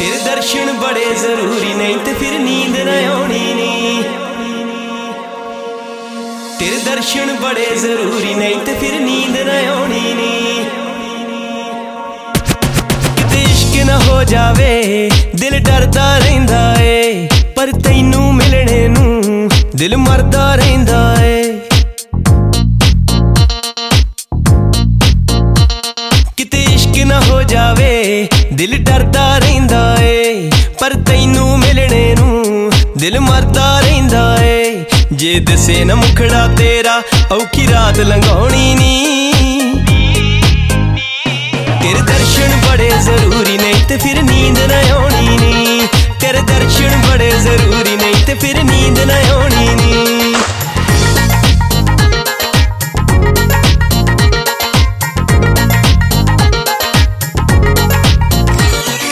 तेरे दर्शन बड़े जरूरी नहीं ते फिर नींद न आनी नी। तेरे दर्शन बड़े जरूरी नहीं ते फिर नींद न आनी नी। किते इश्क न हो जावे दिल डरदा रहिंदा ए, पर तैनू मिलने नू दिल मरदा रहिंदा ए। किते इश्क न हो जावे दिल डरदा रहिंदा ए, पर तैनू मिलने नू दिल मरदा रहिंदा ए। जे दसे न मुखड़ा तेरा औखी रात लंघाउणी नी। तेरे दर्शन बड़े जरूरी नहीं ते फिर नींद न आनी नी। तेरे दर्शन बड़े जरूरी नहीं ते फिर नींद न आनी नी।